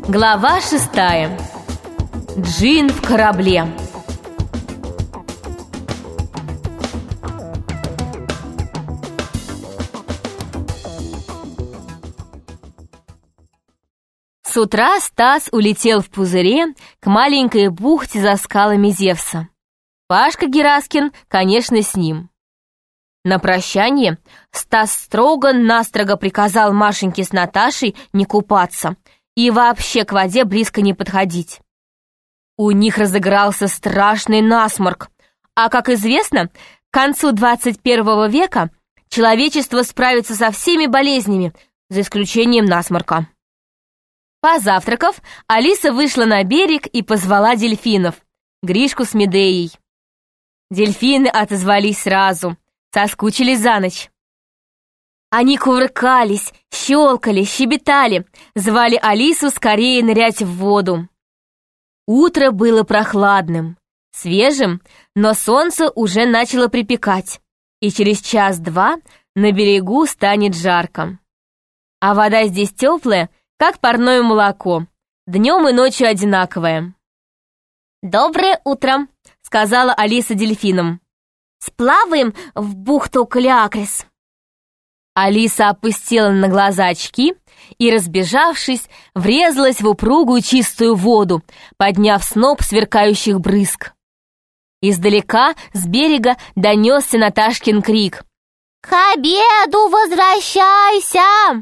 Глава 6. Джин в корабле. С утра Стас улетел в пузыре к маленькой бухте за скалами Зевса. Пашка Гераскин, конечно, с ним. На прощание Стас строго-настрого приказал Машеньке с Наташей не купаться и вообще к воде близко не подходить. У них разыгрался страшный насморк, а, как известно, к концу 21 века человечество справится со всеми болезнями, за исключением насморка. Позавтракав, Алиса вышла на берег и позвала дельфинов, Гришку с Медеей. Дельфины отозвались сразу, соскучились за ночь. Они кувыркались, щелкали, щебетали, звали Алису скорее нырять в воду. Утро было прохладным, свежим, но солнце уже начало припекать, и через час-два на берегу станет жарко. А вода здесь теплая, как парное молоко, днем и ночью одинаковая. «Доброе утро», — сказала Алиса дельфинам. «Сплаваем в бухту Калиакрис». Алиса опустила на глаза очки и, разбежавшись, врезалась в упругую чистую воду, подняв сноп сверкающих брызг. Издалека с берега донесся Наташкин крик: «К обеду возвращайся!»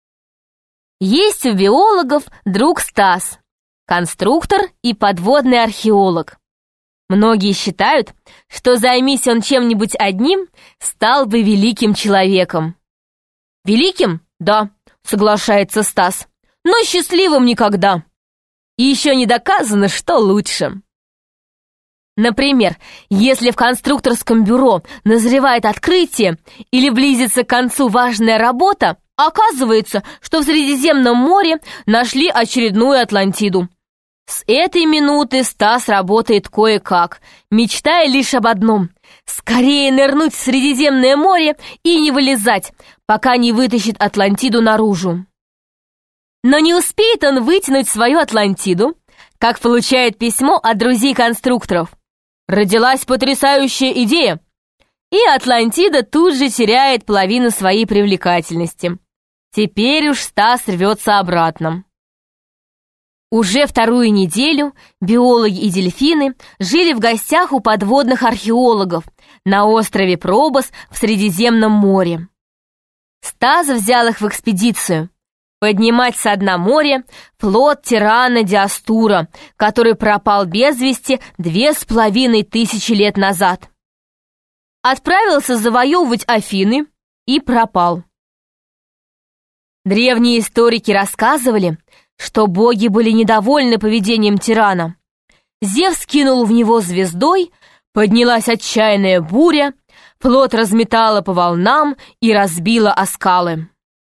Есть у биологов друг Стас, конструктор и подводный археолог. Многие считают, что займись он чем-нибудь одним, стал бы великим человеком. «Великим? Да», — соглашается Стас, «но счастливым никогда. И еще не доказано, что лучше». Например, если в конструкторском бюро назревает открытие или близится к концу важная работа, оказывается, что в Средиземном море нашли очередную Атлантиду. С этой минуты Стас работает кое-как, мечтая лишь об одном — скорее нырнуть в Средиземное море и не вылезать, пока не вытащит Атлантиду наружу. Но не успеет он вытянуть свою Атлантиду, как получает письмо от друзей-конструкторов. Родилась потрясающая идея, и Атлантида тут же теряет половину своей привлекательности. Теперь уж Стас рвется обратно. Уже вторую неделю биологи и дельфины жили в гостях у подводных археологов на острове Пробос в Средиземном море. Стас взял их в экспедицию поднимать со дна моря флот тирана Диастура, который пропал без вести 2500 лет назад. Отправился завоевывать Афины и пропал. Древние историки рассказывали, что боги были недовольны поведением тирана. Зевс кинул в него звездой, поднялась отчаянная буря, флот разметало по волнам и разбило о скалы.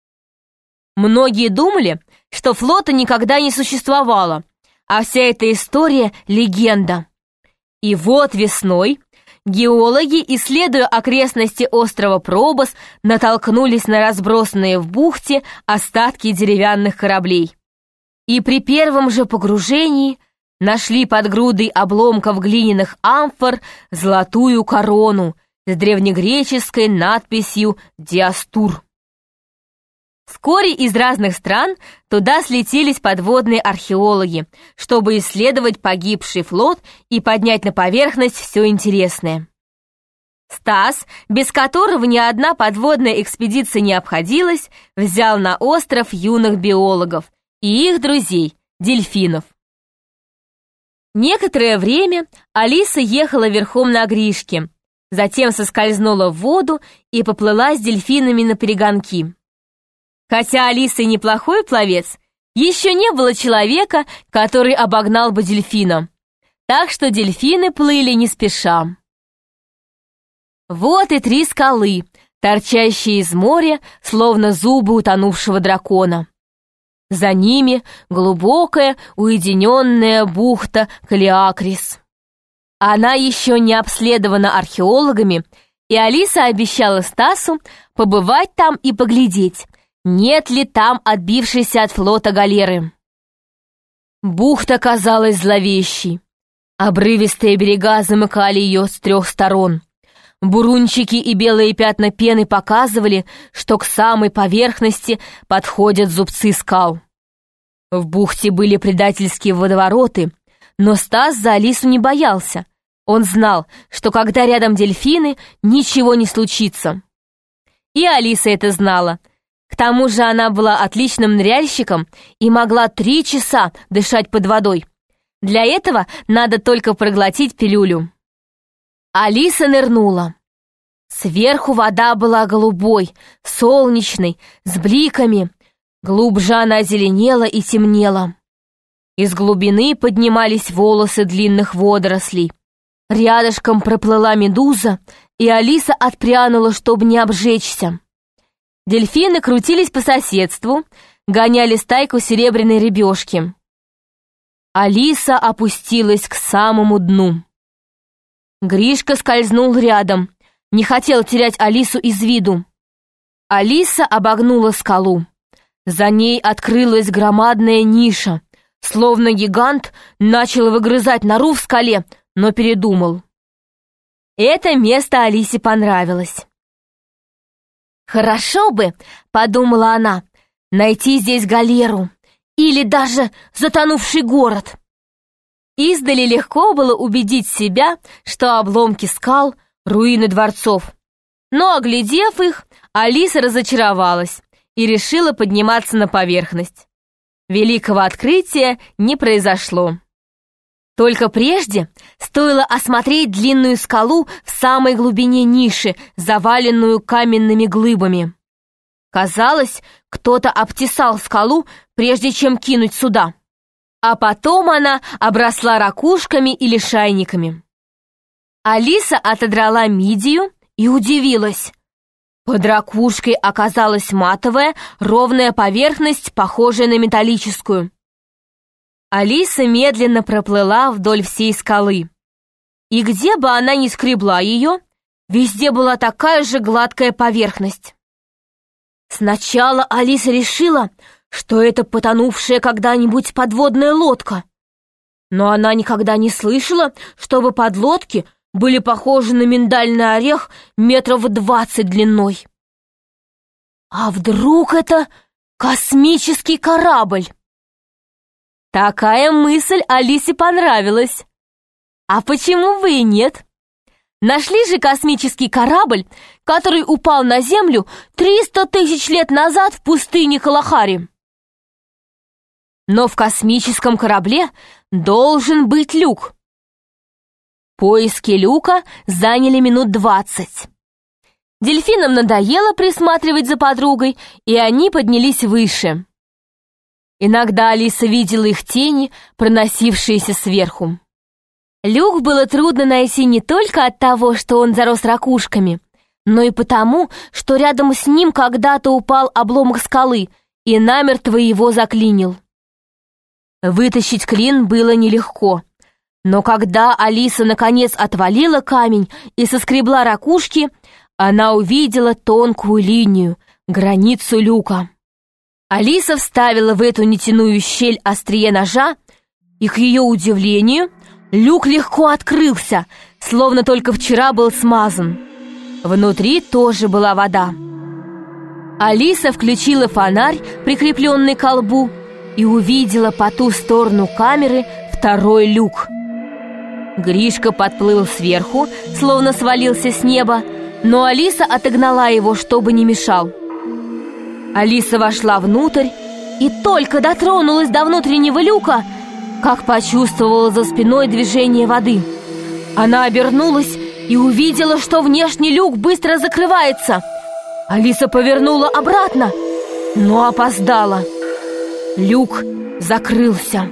Многие думали, что флота никогда не существовало, а вся эта история — легенда. И вот весной геологи, исследуя окрестности острова Пробос, натолкнулись на разбросанные в бухте остатки деревянных кораблей. И при первом же погружении нашли под грудой обломков глиняных амфор золотую корону с древнегреческой надписью «Диастур». Вскоре из разных стран туда слетелись подводные археологи, чтобы исследовать погибший флот и поднять на поверхность все интересное. Стас, без которого ни одна подводная экспедиция не обходилась, взял на остров юных биологов и их друзей, дельфинов. Некоторое время Алиса ехала верхом на Гришке, затем соскользнула в воду и поплыла с дельфинами наперегонки. Хотя Алиса и неплохой пловец, еще не было человека, который обогнал бы дельфина, так что дельфины плыли не спеша. Вот и 3 скалы, торчащие из моря, словно зубы утонувшего дракона. За ними глубокая, уединенная бухта Калиакрис. Она еще не обследована археологами, и Алиса обещала Стасу побывать там и поглядеть, нет ли там отбившейся от флота галеры. Бухта казалась зловещей. Обрывистые берега замыкали ее с 3 сторон. Бурунчики и белые пятна пены показывали, что к самой поверхности подходят зубцы скал. В бухте были предательские водовороты, но Стас за Алису не боялся. Он знал, что когда рядом дельфины, ничего не случится. И Алиса это знала. К тому же она была отличным ныряльщиком и могла 3 часа дышать под водой. Для этого надо только проглотить пилюлю. Алиса нырнула. Сверху вода была голубой, солнечной, с бликами. Глубже она зеленела и темнела. Из глубины поднимались волосы длинных водорослей. Рядышком проплыла медуза, и Алиса отпрянула, чтобы не обжечься. Дельфины крутились по соседству, гоняли стайку серебряной рыбешки. Алиса опустилась к самому дну. Гришка скользнул рядом, не хотел терять Алису из виду. Алиса обогнула скалу. За ней открылась громадная ниша, словно гигант начал выгрызать нору в скале, но передумал. Это место Алисе понравилось. «Хорошо бы, — подумала она, — найти здесь галеру или даже затонувший город». Издали легко было убедить себя, что обломки скал — руины дворцов. Но, оглядев их, Алиса разочаровалась и решила подниматься на поверхность. Великого открытия не произошло. Только прежде стоило осмотреть длинную скалу в самой глубине ниши, заваленную каменными глыбами. Казалось, кто-то обтесал скалу, прежде чем кинуть сюда. А потом она обросла ракушками и лишайниками. Алиса отодрала мидию и удивилась. Под ракушкой оказалась матовая, ровная поверхность, похожая на металлическую. Алиса медленно проплыла вдоль всей скалы. И где бы она ни скребла ее, везде была такая же гладкая поверхность. Сначала Алиса решила, что это потонувшая когда-нибудь подводная лодка. Но она никогда не слышала, чтобы подлодки были похожи на миндальный орех 20 метров длиной. А вдруг это космический корабль? Такая мысль Алисе понравилась. А почему бы и нет? Нашли же космический корабль, который упал на Землю 300 тысяч лет назад в пустыне Калахари. Но в космическом корабле должен быть люк. Поиски люка заняли минут 20. Дельфинам надоело присматривать за подругой, и они поднялись выше. Иногда Алиса видела их тени, проносившиеся сверху. Люк было трудно найти не только от того, что он зарос ракушками, но и потому, что рядом с ним когда-то упал обломок скалы и намертво его заклинил. Вытащить клин было нелегко, но когда Алиса наконец отвалила камень и соскребла ракушки, она увидела тонкую линию, границу люка. Алиса вставила в эту нитяную щель острие ножа, и, к ее удивлению, люк легко открылся, словно только вчера был смазан. Внутри тоже была вода. Алиса включила фонарь, прикрепленный к колбу, и увидела по ту сторону камеры второй люк. Гришка подплыл сверху, словно свалился с неба, но Алиса отогнала его, чтобы не мешал. Алиса вошла внутрь и только дотронулась до внутреннего люка, как почувствовала за спиной движение воды. Она обернулась и увидела, что внешний люк быстро закрывается. Алиса повернула обратно, но опоздала. Люк закрылся.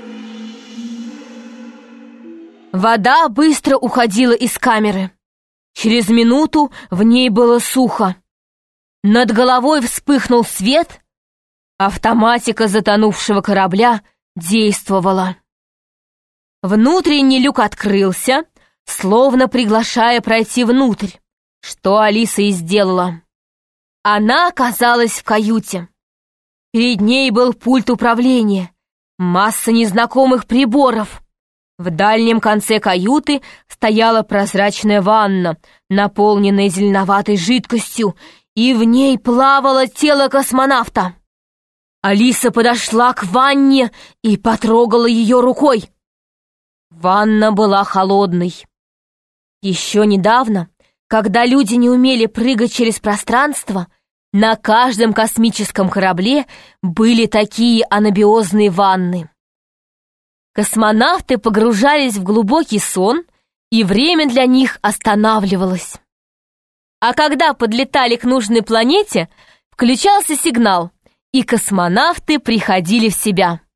Вода быстро уходила из камеры. Через минуту в ней было сухо. Над головой вспыхнул свет. Автоматика затонувшего корабля действовала. Внутренний люк открылся, словно приглашая пройти внутрь, что Алиса и сделала. Она оказалась в каюте. Перед ней был пульт управления, масса незнакомых приборов. В дальнем конце каюты стояла прозрачная ванна, наполненная зеленоватой жидкостью, и в ней плавало тело космонавта. Алиса подошла к ванне и потрогала ее рукой. Ванна была холодной. Еще недавно, когда люди не умели прыгать через пространство, на каждом космическом корабле были такие анабиозные ванны. Космонавты погружались в глубокий сон, и время для них останавливалось. А когда подлетали к нужной планете, включался сигнал, и космонавты приходили в себя.